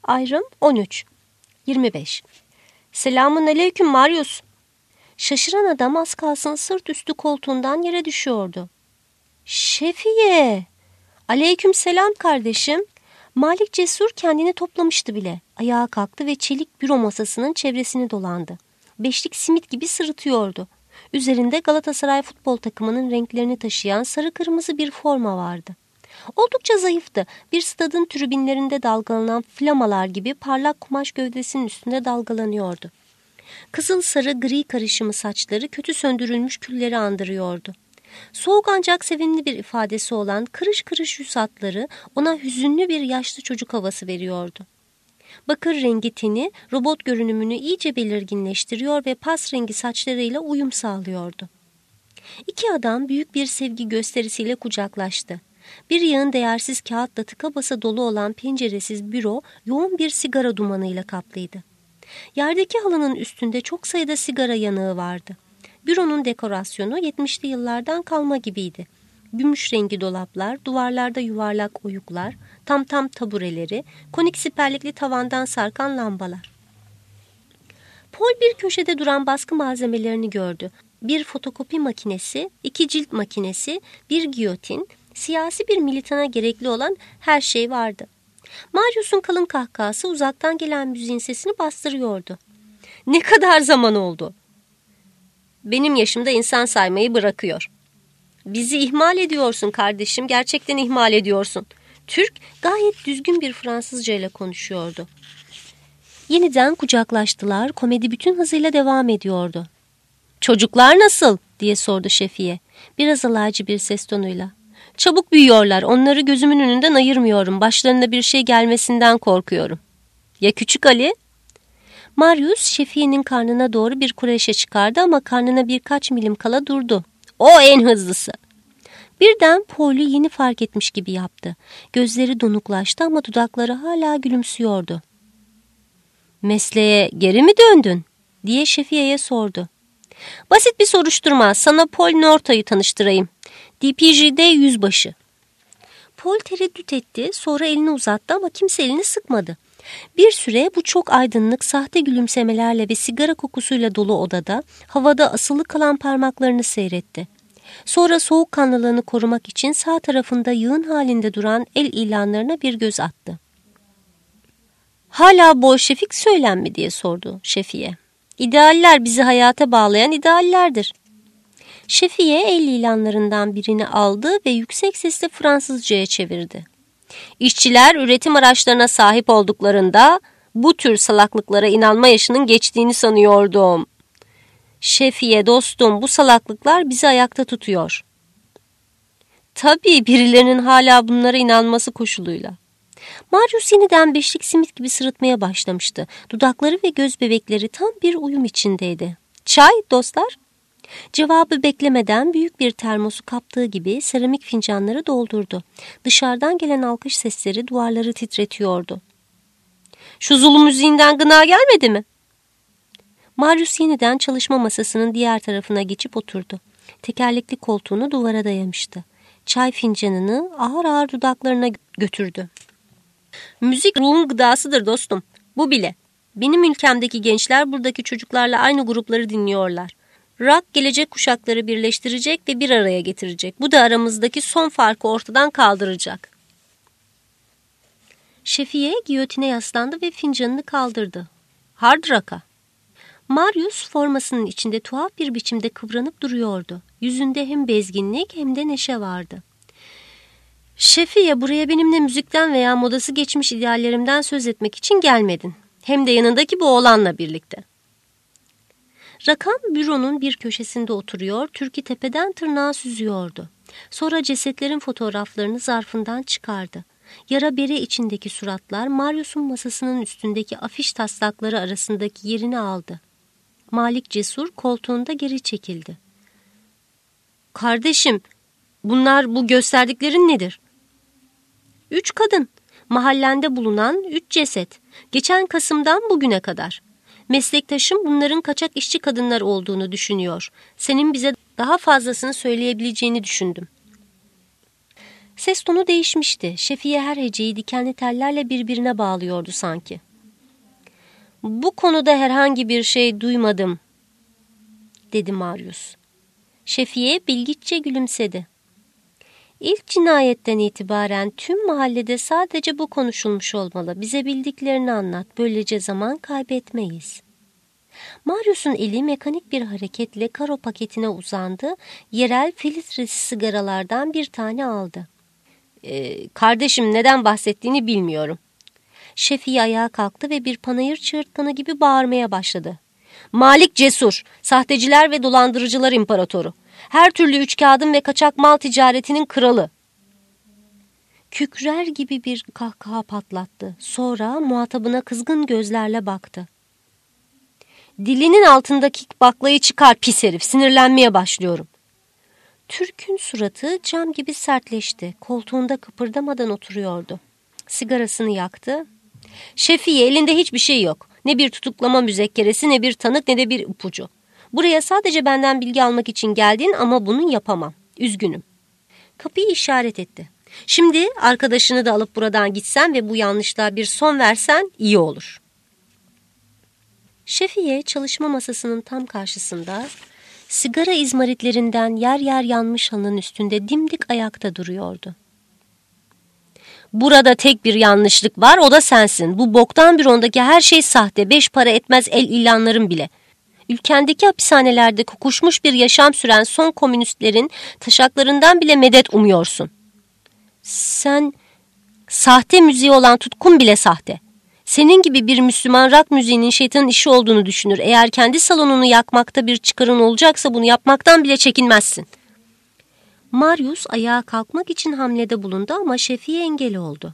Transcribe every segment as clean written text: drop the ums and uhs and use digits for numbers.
Ayrım 13. 25. Selamun aleyküm Marius. Şaşıran adam az kalsın sırt üstü koltuğundan yere düşüyordu. Şefiye! Aleyküm selam kardeşim. Malik Cesur kendini toplamıştı bile. Ayağa kalktı ve çelik büro masasının çevresini dolandı. Beşlik simit gibi sırıtıyordu. Üzerinde Galatasaray futbol takımının renklerini taşıyan sarı kırmızı bir forma vardı. Oldukça zayıftı. Bir stadın tribünlerinde dalgalanan flamalar gibi parlak kumaş gövdesinin üstünde dalgalanıyordu. Kızıl sarı gri karışımı saçları kötü söndürülmüş külleri andırıyordu. Soğuk ancak sevimli bir ifadesi olan kırış kırış yüz hatları ona hüzünlü bir yaşlı çocuk havası veriyordu. Bakır rengi teni robot görünümünü iyice belirginleştiriyor ve pas rengi saçlarıyla uyum sağlıyordu. İki adam büyük bir sevgi gösterisiyle kucaklaştı. Bir yığın değersiz kağıtla tıka basa dolu olan penceresiz büro yoğun bir sigara dumanıyla kaplıydı. Yerdeki halının üstünde çok sayıda sigara yanığı vardı. Büronun dekorasyonu 70'li yıllardan kalma gibiydi. Gümüş rengi dolaplar, duvarlarda yuvarlak oyuklar, tam tabureleri, konik siperlikli tavandan sarkan lambalar. Paul bir köşede duran baskı malzemelerini gördü. Bir fotokopi makinesi, 2 cilt makinesi, bir giyotin, siyasi bir militana gerekli olan her şey vardı. Marius'un kalın kahkahası uzaktan gelen müziğin sesini bastırıyordu. Ne kadar zaman oldu? Benim yaşımda insan saymayı bırakıyor. Bizi ihmal ediyorsun kardeşim, gerçekten ihmal ediyorsun. Türk gayet düzgün bir Fransızca ile konuşuyordu. Yeniden kucaklaştılar, komedi bütün hızıyla devam ediyordu. Çocuklar nasıl? Diye sordu Şefiye, biraz alaycı bir ses tonuyla. Çabuk büyüyorlar, onları gözümün önünden ayırmıyorum, başlarına bir şey gelmesinden korkuyorum. Ya küçük Ali? Marius Şefiye'nin karnına doğru bir kureşe çıkardı ama karnına birkaç milim kala durdu. O en hızlısı. Birden Paul'ü yeni fark etmiş gibi yaptı. Gözleri donuklaştı ama dudakları hala gülümsüyordu. Mesleğe geri mi döndün? Diye Şefiye'ye sordu. Basit bir soruşturma. Sana Paul Norta'yı tanıştırayım. DPJ'de yüzbaşı. Paul tereddüt etti. Sonra elini uzattı ama kimse elini sıkmadı. Bir süre bu çok aydınlık sahte gülümsemelerle ve sigara kokusuyla dolu odada havada asılı kalan parmaklarını seyretti. Sonra soğukkanlılığını korumak için sağ tarafında yığın halinde duran el ilanlarına bir göz attı. Hala Bolşevik söylem mi diye sordu Şefiye. İdealler bizi hayata bağlayan ideallerdir. Şefiye el ilanlarından birini aldı ve yüksek sesle Fransızcaya çevirdi. İşçiler üretim araçlarına sahip olduklarında bu tür salaklıklara inanma yaşının geçtiğini sanıyordum. Şefiye dostum, bu salaklıklar bizi ayakta tutuyor. Tabii birilerinin hala bunlara inanması koşuluyla. Marius yeniden beşlik simit gibi sırıtmaya başlamıştı. Dudakları ve göz bebekleri tam bir uyum içindeydi. Çay dostlar? Cevabı beklemeden büyük bir termosu kaptığı gibi seramik fincanları doldurdu. Dışarıdan gelen alkış sesleri duvarları titretiyordu. Şu Zulu müziğinden gına gelmedi mi? Marius yeniden çalışma masasının diğer tarafına geçip oturdu. Tekerlekli koltuğunu duvara dayamıştı. Çay fincanını ağır ağır dudaklarına götürdü. Müzik ruhun gıdasıdır dostum. Bu bile. Benim ülkemdeki gençler buradaki çocuklarla aynı grupları dinliyorlar. Rock gelecek kuşakları birleştirecek ve bir araya getirecek. Bu da aramızdaki son farkı ortadan kaldıracak. Şefiye giyotine yaslandı ve fincanını kaldırdı. Hard rock'a. Marius formasının içinde tuhaf bir biçimde kıvranıp duruyordu. Yüzünde hem bezginlik hem de neşe vardı. Şefiye, buraya benimle müzikten veya modası geçmiş ideallerimden söz etmek için gelmedin. Hem de yanındaki bu oğlanla birlikte. Rakan büronun bir köşesinde oturuyor, türkü tepeden tırnağa süzüyordu. Sonra cesetlerin fotoğraflarını zarfından çıkardı. Yara bere içindeki suratlar Marius'un masasının üstündeki afiş taslakları arasındaki yerini aldı. Malik Cesur koltuğunda geri çekildi. Kardeşim, bu gösterdiklerin nedir? 3 kadın, mahallende bulunan 3 ceset, geçen Kasım'dan bugüne kadar. Meslektaşım bunların kaçak işçi kadınlar olduğunu düşünüyor. Senin bize daha fazlasını söyleyebileceğini düşündüm. Ses tonu değişmişti. Şefiye her heceyi dikenli tellerle birbirine bağlıyordu sanki. "Bu konuda herhangi bir şey duymadım," dedi Marius. Şefiye bilgiççe gülümsedi. "İlk cinayetten itibaren tüm mahallede sadece bu konuşulmuş olmalı. Bize bildiklerini anlat. Böylece zaman kaybetmeyiz." Marius'un eli mekanik bir hareketle karo paketine uzandı. Yerel filtresiz sigaralardan bir tane aldı. Kardeşim neden bahsettiğini bilmiyorum." Şefiye ayağa kalktı ve bir panayır çığırtkanı gibi bağırmaya başladı. "Malik Cesur, sahteciler ve dolandırıcılar imparatoru. Her türlü üçkağıdın ve kaçak mal ticaretinin kralı." Kükrer gibi bir kahkaha patlattı. Sonra muhatabına kızgın gözlerle baktı. "Dilinin altındaki baklayı çıkar pis herif, sinirlenmeye başlıyorum." Türk'ün suratı cam gibi sertleşti. Koltuğunda kıpırdamadan oturuyordu. Sigarasını yaktı. "Şefiye, elinde hiçbir şey yok. Ne bir tutuklama müzekkeresi, ne bir tanık, ne de bir ipucu. Buraya sadece benden bilgi almak için geldin ama bunu yapamam. Üzgünüm." Kapıyı işaret etti. "Şimdi arkadaşını da alıp buradan gitsen ve bu yanlışlığa bir son versen iyi olur." Şefiye çalışma masasının tam karşısında, sigara izmaritlerinden yer yer yanmış halının üstünde dimdik ayakta duruyordu. "Burada tek bir yanlışlık var, o da sensin. Bu boktan bürondaki her şey sahte, 5 para etmez el ilanların bile. Ülkendeki hapishanelerde kokuşmuş bir yaşam süren son komünistlerin taşaklarından bile medet umuyorsun. Sen, sahte müziği olan tutkun bile sahte. Senin gibi bir Müslüman rock müziğinin şeytanın işi olduğunu düşünür. Eğer kendi salonunu yakmakta bir çıkarın olacaksa bunu yapmaktan bile çekinmezsin." Marius ayağa kalkmak için hamlede bulundu ama Şefiye engel oldu.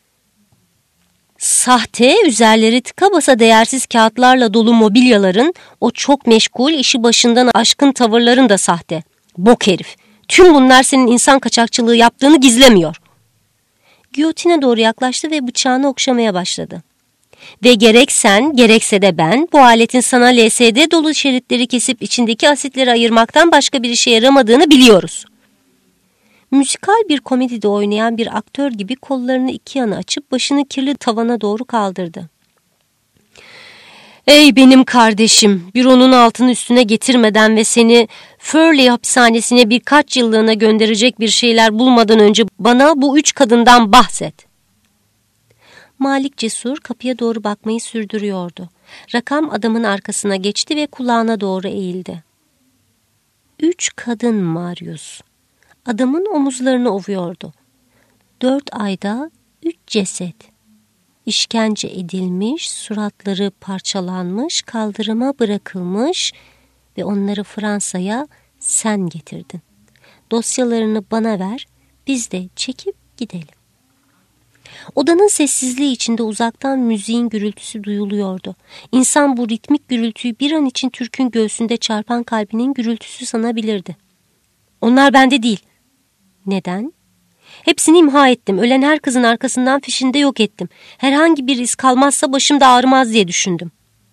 "Sahte, üzerleri tıka basa değersiz kağıtlarla dolu mobilyaların, o çok meşgul, işi başından aşkın tavırların da sahte. Bok herif. Tüm bunlar senin insan kaçakçılığı yaptığını gizlemiyor." Giyotine doğru yaklaştı ve bıçağını okşamaya başladı. "Ve gerek sen, gerekse de ben bu aletin sana LSD dolu şeritleri kesip içindeki asitleri ayırmaktan başka bir işe yaramadığını biliyoruz." Müzikal bir komedide oynayan bir aktör gibi kollarını iki yana açıp başını kirli tavana doğru kaldırdı. "Ey benim kardeşim, büronun altını üstüne getirmeden ve seni Furley hapishanesine birkaç yıllığına gönderecek bir şeyler bulmadan önce bana bu 3 kadından bahset." Malik Cesur kapıya doğru bakmayı sürdürüyordu. Rakam adamın arkasına geçti ve kulağına doğru eğildi. 3 kadın Marius. Adamın omuzlarını ovuyordu. 4 ayda 3 ceset. İşkence edilmiş, suratları parçalanmış, kaldırıma bırakılmış ve onları Fransa'ya sen getirdin. Dosyalarını bana ver, biz de çekip gidelim. Odanın sessizliği içinde uzaktan müziğin gürültüsü duyuluyordu. İnsan bu ritmik gürültüyü bir an için Türk'ün göğsünde çarpan kalbinin gürültüsü sanabilirdi. "Onlar bende değil." "Neden?" "Hepsini imha ettim. Ölen her kızın arkasından fişinde yok ettim. Herhangi bir iz kalmazsa başım da ağrımaz diye düşündüm."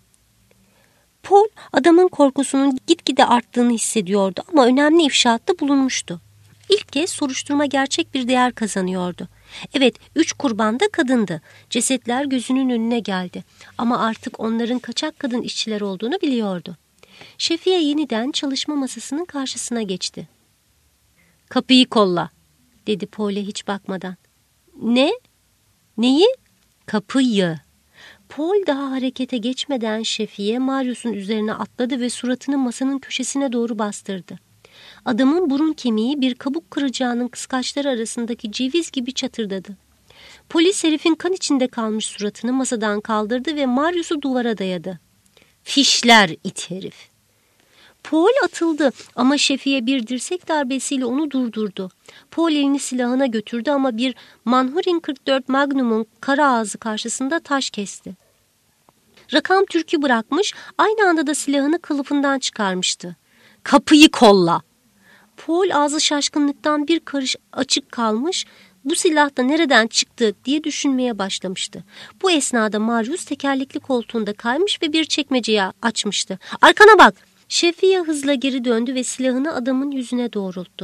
Paul adamın korkusunun gitgide arttığını hissediyordu ama önemli ifşaatta bulunmuştu. İlk kez soruşturma gerçek bir değer kazanıyordu. Evet, 3 kurban da kadındı. Cesetler gözünün önüne geldi. Ama artık onların kaçak kadın işçiler olduğunu biliyordu. Şefiye yeniden çalışma masasının karşısına geçti. "Kapıyı kolla," dedi Paul'e hiç bakmadan. "Ne? Neyi?" "Kapıyı." Paul daha harekete geçmeden Şefiye Marius'un üzerine atladı ve suratını masanın köşesine doğru bastırdı. Adamın burun kemiği bir kabuk kıracağının kıskaçları arasındaki ceviz gibi çatırdadı. Polis herifin kan içinde kalmış suratını masadan kaldırdı ve Marius'u duvara dayadı. "Fişler it herif." Paul atıldı ama Şefiye bir dirsek darbesiyle onu durdurdu. Paul elini silahına götürdü ama bir Manhurin 44 Magnum'un kara ağzı karşısında taş kesti. Rakam Türk'ü bırakmış, aynı anda da silahını kılıfından çıkarmıştı. "Kapıyı kolla." Paul ağzı şaşkınlıktan bir karış açık kalmış, bu silah da nereden çıktı diye düşünmeye başlamıştı. Bu esnada Marius tekerlekli koltuğunda kaymış ve bir çekmeceyi açmıştı. "Arkana bak!" Şefiye hızla geri döndü ve silahını adamın yüzüne doğrulttu.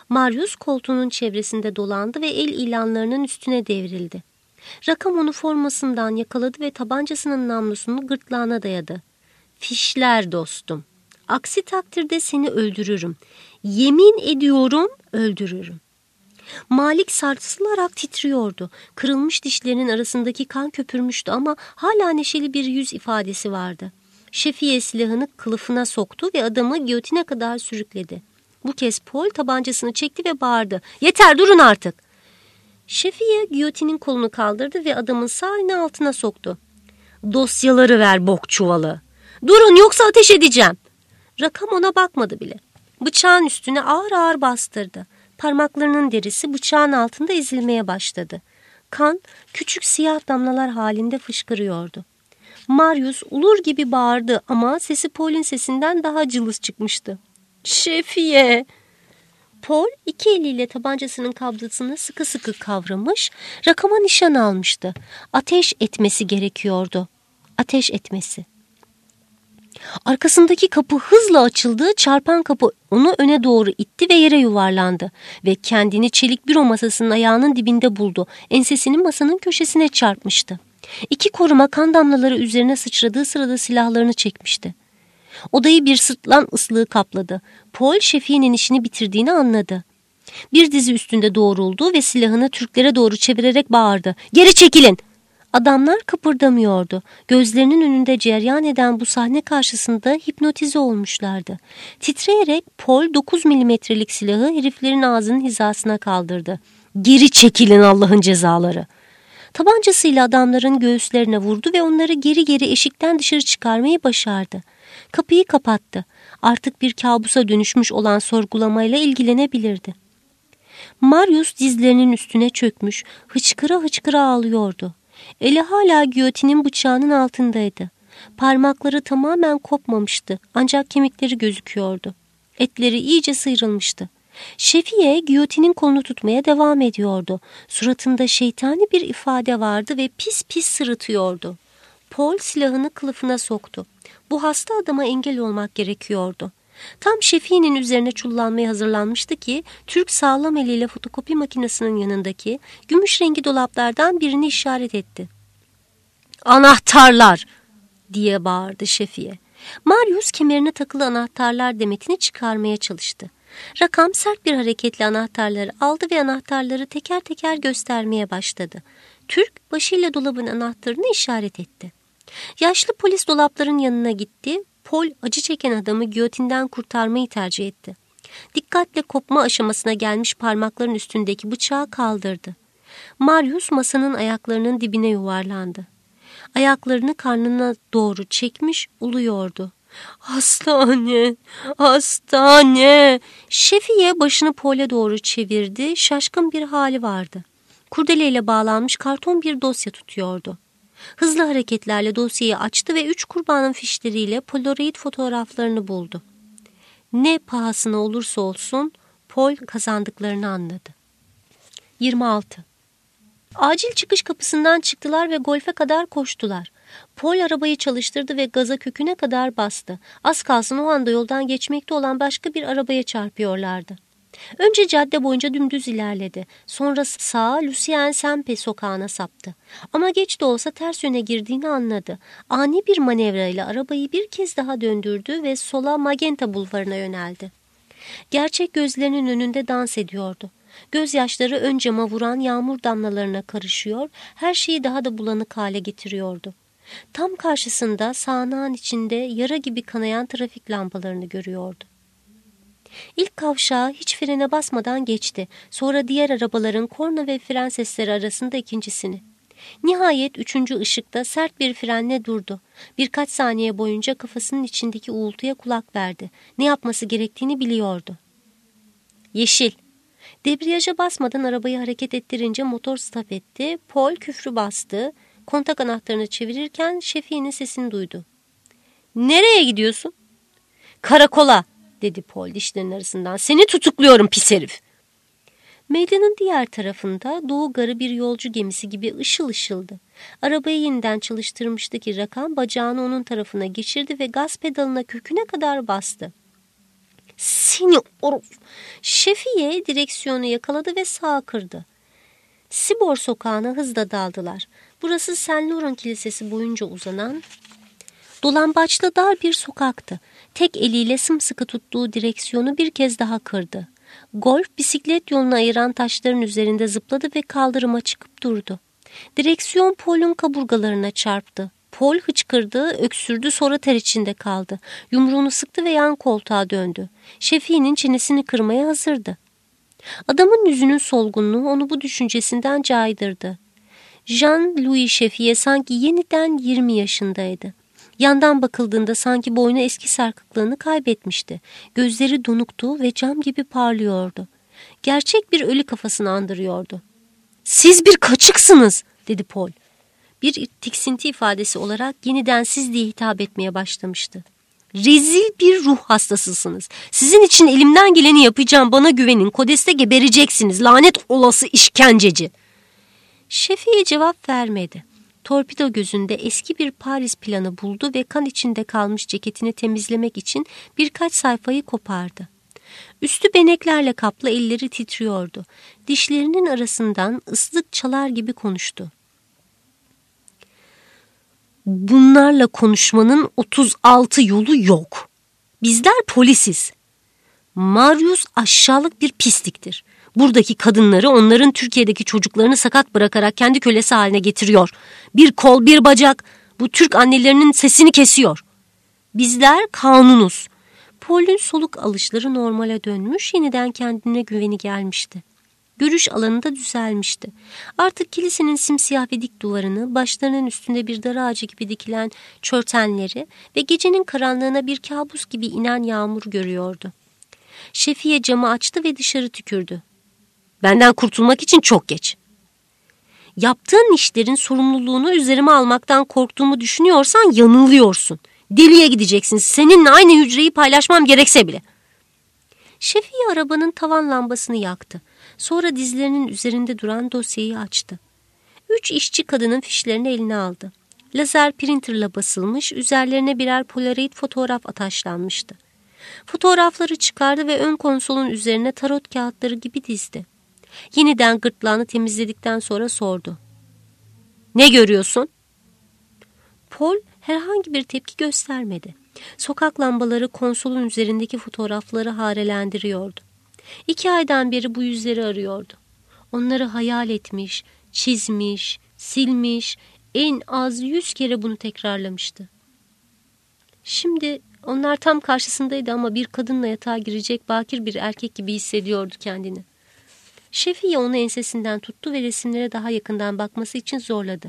Marius koltuğunun çevresinde dolandı ve el ilanlarının üstüne devrildi. Rakam onu formasından yakaladı ve tabancasının namlusunu gırtlağına dayadı. Fişler dostum. Aksi takdirde seni öldürürüm. Yemin ediyorum öldürürüm. Malik sarsılarak titriyordu. Kırılmış dişlerinin arasındaki kan köpürmüştü ama hala neşeli bir yüz ifadesi vardı. Şefiye silahını kılıfına soktu ve adamı giyotine kadar sürükledi. Bu kez Paul tabancasını çekti ve bağırdı. Yeter, durun artık. Şefiye giyotinin kolunu kaldırdı ve adamın sağ elini altına soktu. Dosyaları ver bok çuvalı. Durun yoksa ateş edeceğim. Rakam ona bakmadı bile. Bıçağın üstüne ağır ağır bastırdı. Parmaklarının derisi bıçağın altında ezilmeye başladı. Kan küçük siyah damlalar halinde fışkırıyordu. Marius ulur gibi bağırdı ama sesi Paul'ün sesinden daha cılız çıkmıştı. Şefiye! Paul iki eliyle tabancasının kabzasını sıkı sıkı kavramış, rakama nişan almıştı. Ateş etmesi gerekiyordu. Ateş etmesi. Arkasındaki kapı hızla açıldı, çarpan kapı onu öne doğru itti ve yere yuvarlandı. Ve kendini çelik büro masasının ayağının dibinde buldu. Ensesini masanın köşesine çarpmıştı. İki koruma kan damlaları üzerine sıçradığı sırada silahlarını çekmişti. Odayı bir sırtlan ıslığı kapladı. Paul Şefi'nin işini bitirdiğini anladı. Bir dizi üstünde doğruldu ve silahını Türklere doğru çevirerek bağırdı. Geri çekilin! Adamlar kıpırdamıyordu. Gözlerinin önünde cereyan eden bu sahne karşısında hipnotize olmuşlardı. Titreyerek Paul 9 milimetrelik silahı heriflerin ağzının hizasına kaldırdı. Geri çekilin Allah'ın cezaları! Tabancasıyla adamların göğüslerine vurdu ve onları geri geri eşikten dışarı çıkarmayı başardı. Kapıyı kapattı. Artık bir kabusa dönüşmüş olan sorgulamayla ilgilenebilirdi. Marius dizlerinin üstüne çökmüş, hıçkıra hıçkıra ağlıyordu. Eli hala giyotinin bıçağının altındaydı. Parmakları tamamen kopmamıştı ancak kemikleri gözüküyordu. Etleri iyice sıyrılmıştı. Şefiye giyotinin kolunu tutmaya devam ediyordu. Suratında şeytani bir ifade vardı ve pis pis sırıtıyordu. Paul silahını kılıfına soktu. Bu hasta adama engel olmak gerekiyordu. Tam Şefi'nin üzerine çullanmaya hazırlanmıştı ki Türk sağlam eliyle fotokopi makinesinin yanındaki gümüş rengi dolaplardan birini işaret etti. Anahtarlar! Diye bağırdı Şefi'ye. Marius kemerine takılı anahtarlar demetini çıkarmaya çalıştı. Rakam sert bir hareketle anahtarları aldı ve anahtarları teker teker göstermeye başladı. Türk başıyla dolabın anahtarını işaret etti. Yaşlı polis dolapların yanına gitti. Paul acı çeken adamı giyotinden kurtarmayı tercih etti. Dikkatle kopma aşamasına gelmiş parmakların üstündeki bıçağı kaldırdı. Marius masanın ayaklarının dibine yuvarlandı. Ayaklarını karnına doğru çekmiş uluyordu. Hastane, hastane. Şefiye başını Paul'e doğru çevirdi. Şaşkın bir hali vardı. Kurdeleyle bağlanmış karton bir dosya tutuyordu. Hızlı hareketlerle dosyayı açtı ve 3 kurbanın fişleriyle polaroid fotoğraflarını buldu. Ne pahasına olursa olsun Paul kazandıklarını anladı. 26. Acil çıkış kapısından çıktılar ve golfe kadar koştular. Paul arabayı çalıştırdı ve gaza köküne kadar bastı. Az kalsın o anda yoldan geçmekte olan başka bir arabaya çarpıyorlardı. Önce cadde boyunca dümdüz ilerledi. Sonra sağa Lucien Sempe sokağına saptı. Ama geç de olsa ters yöne girdiğini anladı. Ani bir manevrayla arabayı bir kez daha döndürdü ve sola Magenta bulvarına yöneldi. Gerçek gözlerinin önünde dans ediyordu. Gözyaşları ön cama vuran yağmur damlalarına karışıyor, her şeyi daha da bulanık hale getiriyordu. Tam karşısında sağanağın içinde yara gibi kanayan trafik lambalarını görüyordu. İlk kavşağı hiç frene basmadan geçti. Sonra diğer arabaların korna ve fren sesleri arasında ikincisini. Nihayet 3. ışıkta sert bir frenle durdu. Birkaç saniye boyunca kafasının içindeki uğultuya kulak verdi. Ne yapması gerektiğini biliyordu. Yeşil. Debriyaja basmadan arabayı hareket ettirince motor stop etti. Paul küfrü bastı. Kontak anahtarını çevirirken Şefi'nin sesini duydu. Nereye gidiyorsun? Karakola, dedi Paul dişlerinin arasından. Seni tutukluyorum pis herif. Meydanın diğer tarafında Doğu Garı bir yolcu gemisi gibi ışıl ışıldı. Arabayı yeniden çalıştırmıştı ki Rakam bacağını onun tarafına geçirdi ve gaz pedalına köküne kadar bastı. Seni Şefiye direksiyonu yakaladı ve sağa kırdı. Sibor sokağına hızla daldılar. Burası Saint Laurent Kilisesi boyunca uzanan dolambaçlı dar bir sokaktı. Tek eliyle sımsıkı tuttuğu direksiyonu bir kez daha kırdı. Golf bisiklet yolunu ayıran taşların üzerinde zıpladı ve kaldırıma çıkıp durdu. Direksiyon Paul'un kaburgalarına çarptı. Paul hıçkırdı, öksürdü, sonra ter içinde kaldı. Yumruğunu sıktı ve yan koltuğa döndü. Şefi'nin çenesini kırmaya hazırdı. Adamın yüzünün solgunluğu onu bu düşüncesinden caydırdı. Jean-Louis Şefi'ye sanki yeniden 20 yaşındaydı. Yandan bakıldığında sanki boynu eski sarkıklığını kaybetmişti. Gözleri donuktu ve cam gibi parlıyordu. Gerçek bir ölü kafasını andırıyordu. "Siz bir kaçıksınız," dedi Paul. Bir tiksinti ifadesi olarak yeniden siz diye hitap etmeye başlamıştı. "Rezil bir ruh hastasısınız. Sizin için elimden geleni yapacağım, bana güvenin. Kodeste gebereceksiniz, lanet olası işkenceci." Şefi'ye cevap vermedi. Torpido gözünde eski bir Paris planı buldu ve kan içinde kalmış ceketini temizlemek için birkaç sayfayı kopardı. Üstü beneklerle kaplı, elleri titriyordu. Dişlerinin arasından ıslık çalar gibi konuştu. "Bunlarla konuşmanın 36 yolu yok. Bizler polisiz. Marius aşağılık bir pisliktir. Buradaki kadınları, onların Türkiye'deki çocuklarını sakat bırakarak kendi kölesi haline getiriyor. Bir kol, bir bacak. Bu Türk annelerinin sesini kesiyor. Bizler kanunuz." Paul'ün soluk alışları normale dönmüş, yeniden kendine güveni gelmişti. Görüş alanı da düzelmişti. Artık kilisenin simsiyah ve dik duvarını, başlarının üstünde bir dar ağacı gibi dikilen çörtenleri ve gecenin karanlığına bir kabus gibi inen yağmur görüyordu. Şefiye camı açtı ve dışarı tükürdü. "Benden kurtulmak için çok geç. Yaptığın işlerin sorumluluğunu üzerime almaktan korktuğumu düşünüyorsan yanılıyorsun. Deliye gideceksin. Seninle aynı hücreyi paylaşmam gerekse bile." Şefiye arabanın tavan lambasını yaktı. Sonra dizlerinin üzerinde duran dosyayı açtı. 3 işçi kadının fişlerini eline aldı. Lazer printerla basılmış, üzerlerine birer polaroid fotoğraf ataşlanmıştı. Fotoğrafları çıkardı ve ön konsolun üzerine tarot kağıtları gibi dizdi. Yeniden gırtlağını temizledikten sonra sordu. "Ne görüyorsun?" Paul herhangi bir tepki göstermedi. Sokak lambaları konsolun üzerindeki fotoğrafları harelendiriyordu. 2 aydan beri bu yüzleri arıyordu. Onları hayal etmiş, çizmiş, silmiş, en az 100 kere bunu tekrarlamıştı. Şimdi onlar tam karşısındaydı ama bir kadınla yatağa girecek bakir bir erkek gibi hissediyordu kendini. Şefiye onu ensesinden tuttu ve resimlere daha yakından bakması için zorladı.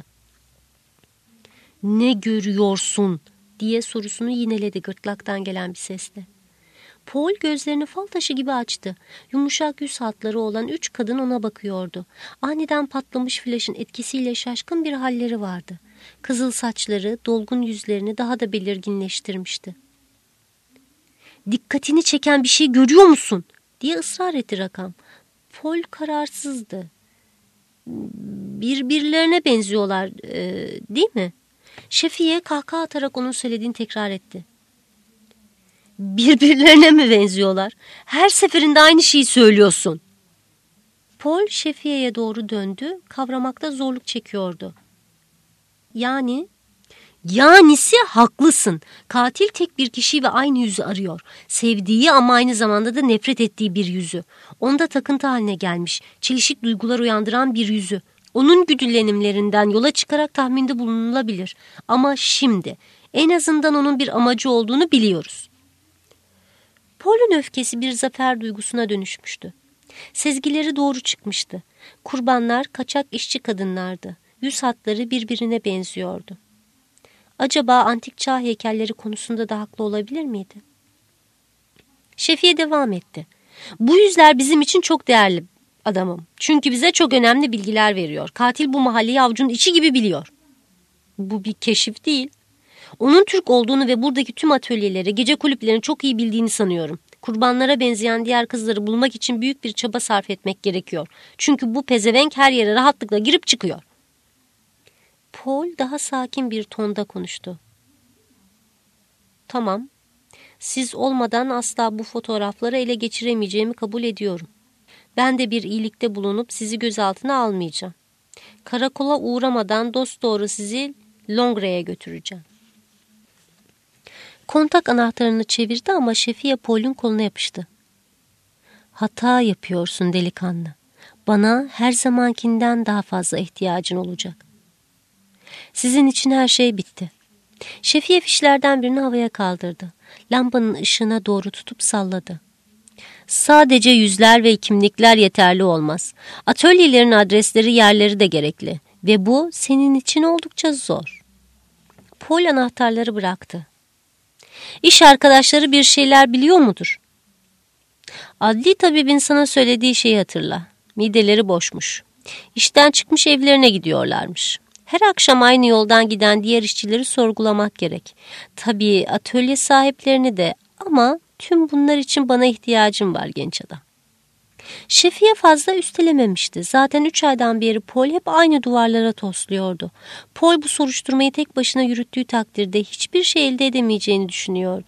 "Ne görüyorsun?" diye sorusunu yineledi gırtlaktan gelen bir sesle. Paul gözlerini fal taşı gibi açtı. Yumuşak yüz hatları olan 3 kadın ona bakıyordu. Aniden patlamış flaşın etkisiyle şaşkın bir halleri vardı. Kızıl saçları dolgun yüzlerini daha da belirginleştirmişti. "Dikkatini çeken bir şey görüyor musun?" diye ısrar etti rakam. Paul kararsızdı. "Birbirlerine benziyorlar, değil mi?" Şefiye kahkaha atarak onun söylediğini tekrar etti. "Birbirlerine mi benziyorlar? Her seferinde aynı şeyi söylüyorsun." Paul Şefiye'ye doğru döndü, kavramakta zorluk çekiyordu. "Yanisi haklısın. Katil tek bir kişi ve aynı yüzü arıyor. Sevdiği ama aynı zamanda da nefret ettiği bir yüzü. Onda takıntı haline gelmiş, çelişik duygular uyandıran bir yüzü. Onun güdülenimlerinden yola çıkarak tahminde bulunulabilir. Ama şimdi en azından onun bir amacı olduğunu biliyoruz." Paul'un öfkesi bir zafer duygusuna dönüşmüştü. Sezgileri doğru çıkmıştı. Kurbanlar kaçak işçi kadınlardı. Yüz hatları birbirine benziyordu. Acaba antik çağ heykelleri konusunda da haklı olabilir miydi? Şefiye devam etti. "Bu yüzler bizim için çok değerli adamım. Çünkü bize çok önemli bilgiler veriyor. Katil bu mahalleyi avucunun içi gibi biliyor." "Bu bir keşif değil. Onun Türk olduğunu ve buradaki tüm atölyeleri, gece kulüplerini çok iyi bildiğini sanıyorum. Kurbanlara benzeyen diğer kızları bulmak için büyük bir çaba sarf etmek gerekiyor. Çünkü bu pezevenk her yere rahatlıkla girip çıkıyor." Paul daha sakin bir tonda konuştu. "Tamam. Siz olmadan asla bu fotoğrafları ele geçiremeyeceğimi kabul ediyorum. Ben de bir iyilikte bulunup sizi gözaltına almayacağım. Karakola uğramadan dosdoğru sizi Longre'ye götüreceğim. Kontak anahtarını çevirdi ama Şefiye Paul'un koluna yapıştı. Hata yapıyorsun delikanlı. Bana her zamankinden daha fazla ihtiyacın olacak. Sizin için her şey bitti. Şefiye fişlerden birini havaya kaldırdı. Lambanın ışığına doğru tutup salladı. Sadece yüzler ve kimlikler yeterli olmaz. Atölyelerin adresleri, yerleri de gerekli. Ve bu senin için oldukça zor. Paul anahtarları bıraktı. İş arkadaşları bir şeyler biliyor mudur? Adli tabibin sana söylediği şeyi hatırla. Mideleri boşmuş. İşten çıkmış evlerine gidiyorlarmış. Her akşam aynı yoldan giden diğer işçileri sorgulamak gerek. Tabii atölye sahiplerini de, ama tüm bunlar için bana ihtiyacım var genç adam. Şefiye fazla üstelememişti. Zaten 3 aydan beri Paul hep aynı duvarlara tosluyordu. Paul bu soruşturmayı tek başına yürüttüğü takdirde hiçbir şey elde edemeyeceğini düşünüyordu.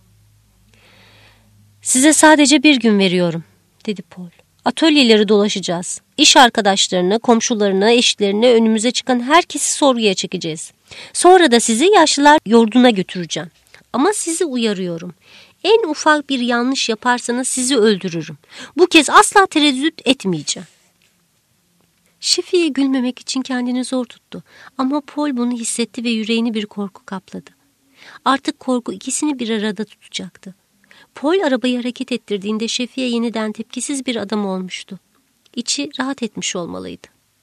Size sadece bir gün veriyorum, dedi Paul. Atölyeleri dolaşacağız. İş arkadaşlarını, komşularını, eşlerini, önümüze çıkan herkesi sorguya çekeceğiz. Sonra da sizi yaşlılar yurduna götüreceğim. Ama sizi uyarıyorum. En ufak bir yanlış yaparsanız sizi öldürürüm. Bu kez asla tereddüt etmeyeceğim. Şefiye gülmemek için kendini zor tuttu. Ama Paul bunu hissetti ve yüreğini bir korku kapladı. Artık korku ikisini bir arada tutacaktı. Paul arabayı hareket ettirdiğinde Şefiye yeniden tepkisiz bir adam olmuştu. İçi rahat etmiş olmalıydı.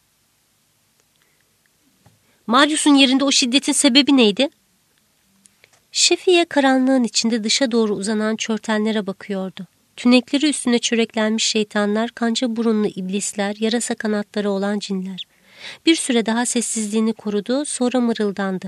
Marius'un yerinde o şiddetin sebebi neydi? Şefiye karanlığın içinde dışa doğru uzanan çörtenlere bakıyordu. Tünekleri üstüne çöreklenmiş şeytanlar, kanca burunlu iblisler, yarasa kanatları olan cinler. Bir süre daha sessizliğini korudu, sonra mırıldandı.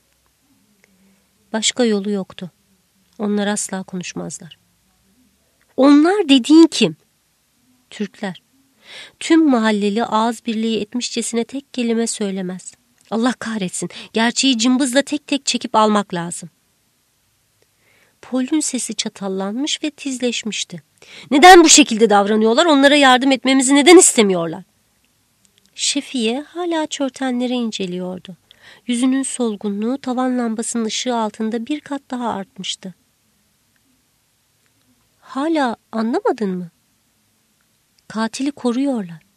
Başka yolu yoktu. Onlar asla konuşmazlar. Onlar dediğin kim? Türkler. Tüm mahalleli ağız birliği etmişçesine tek kelime söylemez. Allah kahretsin, gerçeği cımbızla tek tek çekip almak lazım. Paul'un sesi çatallanmış ve tizleşmişti. Neden bu şekilde davranıyorlar? Onlara yardım etmemizi neden istemiyorlar? Şefiye hala çörtenleri inceliyordu. Yüzünün solgunluğu tavan lambasının ışığı altında bir kat daha artmıştı. Hala anlamadın mı? Katili koruyorlar.